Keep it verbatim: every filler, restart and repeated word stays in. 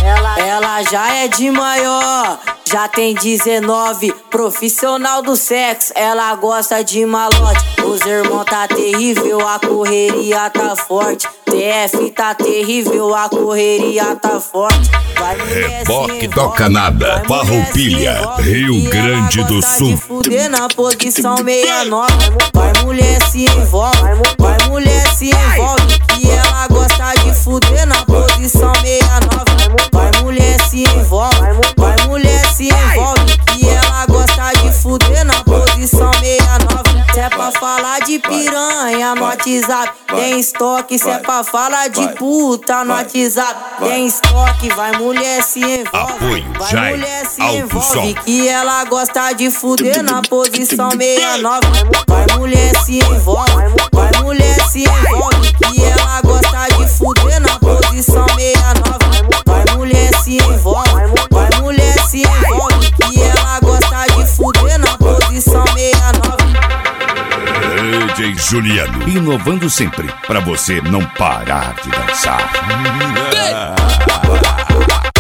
Ela, ela já é de maior, já tem dezenove, profissional do sexo, ela gosta de malote. Os irmãos tá terrível, a correria tá forte. T F tá terrível, a correria tá forte. Reboque toca nada, Farroupilha, Rio Grande do Sul. De fuder na posição sessenta e nove. Vai mulher se envolve, vai mulher se envolve, que ela gosta de fuder na posição sessenta e nove. Vai mulher se envolve, vai mulher se envolve, que ela gosta de fuder na posição sessenta e nove. Se é pra falar de piranha no WhatsApp, tem estoque. Se é pra falar de puta no WhatsApp, tem estoque. Vai mulher se envolve, Apoio, vai Jai, mulher se alto envolve, som. que ela gosta de fuder na posição sessenta e nove. Vai mulher se envolve, vai mulher se envolve, que ela gosta de fuder na posição sessenta e nove. Vai mulher se envolve, vai mulher se envolve, que ela gosta de fuder na posição sessenta e nove. D J Juliano, inovando sempre, pra você não parar de dançar.